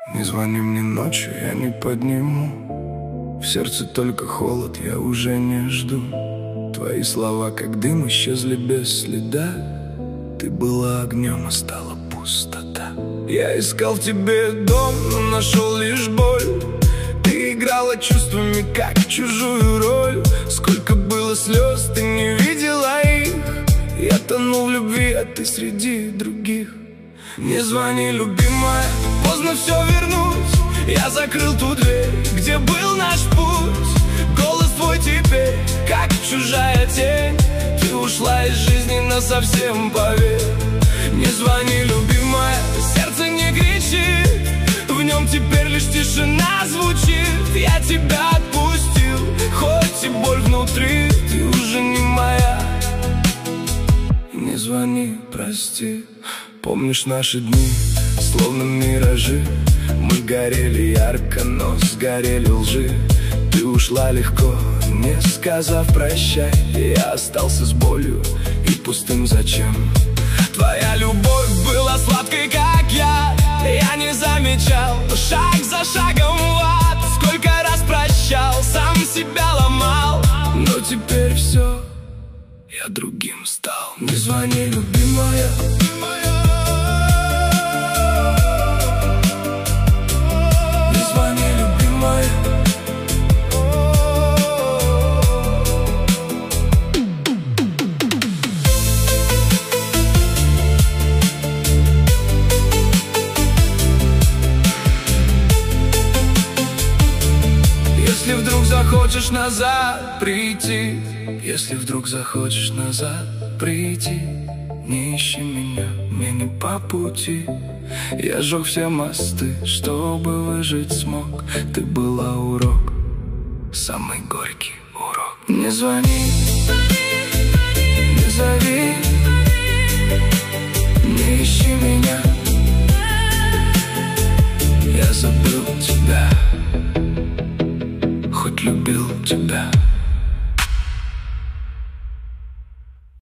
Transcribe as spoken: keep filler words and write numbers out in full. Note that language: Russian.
Не звони мне ночью, я не подниму. В сердце только холод, я уже не жду. Твои слова, как дым, исчезли без следа. Ты была огнем, а стала пустота. Я искал в тебе дом, но нашел лишь боль. Ты играла чувствами, как чужую роль. Сколько было слез, ты не видела их. Я тонул в любви, а ты среди других. Не звони, любимая, поздно все вернуть. Я закрыл ту дверь, где был наш путь. Голос твой теперь, как чужая тень. Ты ушла из жизни насовсем, поверь. Не звони, любимая, сердце не кричит. В нем теперь лишь тишина звучит. Я тебя отпустил, хоть и боль внутри. Ты уже не моя. Не звони, прости. Помнишь наши дни, словно миражи. Мы горели ярко, но сгорели лжи. Ты ушла легко, не сказав прощай. Я остался с болью и пустым зачем. Твоя любовь была сладкой, как я. Я не замечал, шаг за шагом в ад. Сколько раз прощал, сам себя ломал. Но теперь все, я другим стал. Не звони, любимая. Если вдруг захочешь назад прийти, если вдруг захочешь назад прийти, не ищи меня, мне не по пути. Я сжег все мосты, чтобы выжить смог. Ты была урок, самый горький урок. Не звони, не зови, не ищи меня. Я забыл тебя, хоть любил тебя.